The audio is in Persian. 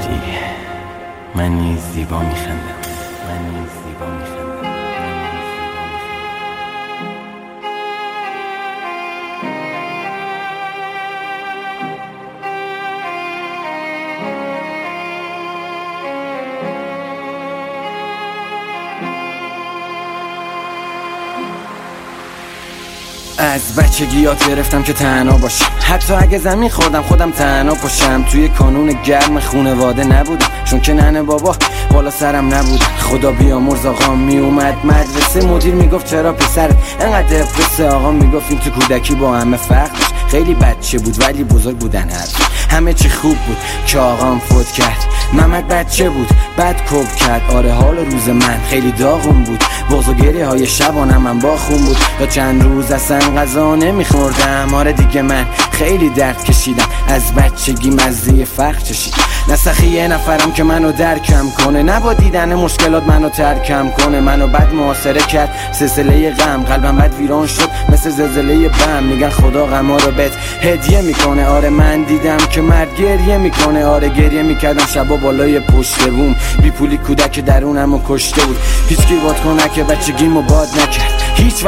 میری من نیز زیبا میخندم. از بچگی یاد گرفتم که تنها باشم، حتی اگه زمین خوردم خودم تنها پاشم. توی کانون گرم خونواده نبودم، چون که ننه بابا بالا سرم نبودن. خدا بیامرز آقام میومد مدرسه، مدیر میگفت چرا پسرت انقدر دپرسه. آقام میگفت این تو کودکی با همه فرق داشت، خیلی بچه بود ولی بزرگ بودن همه چی خوب بود که آقام فوت کرد. محمد بچه بود بعد کب کرد، آره حال روز من خیلی داغون بود. بزرگیه های شبانم من با خون بود، تا چند روز اصلا غذا نمیخوردم. آره دیگه من خیلی درد کشیدم، از بچگی مزه فقر چشیدم. نسخی یه نفرم که منو درکم کنه، نبا دیدن مشکلات منو ترکم کنه. منو بد محاصره کرد سلسله غم، قلبم بد ویران شد مثل زلزله بم. میگن خدا غما رو بهت هدیه میکنه، آره من دیدم که مرد گریه میکنه. آره گریه میکردم شبا بالای پشت بوم، بی پولی کودک درونمو کشته بود. هیچ کی باد کنه که بچگیمو باد نکرد، هیچ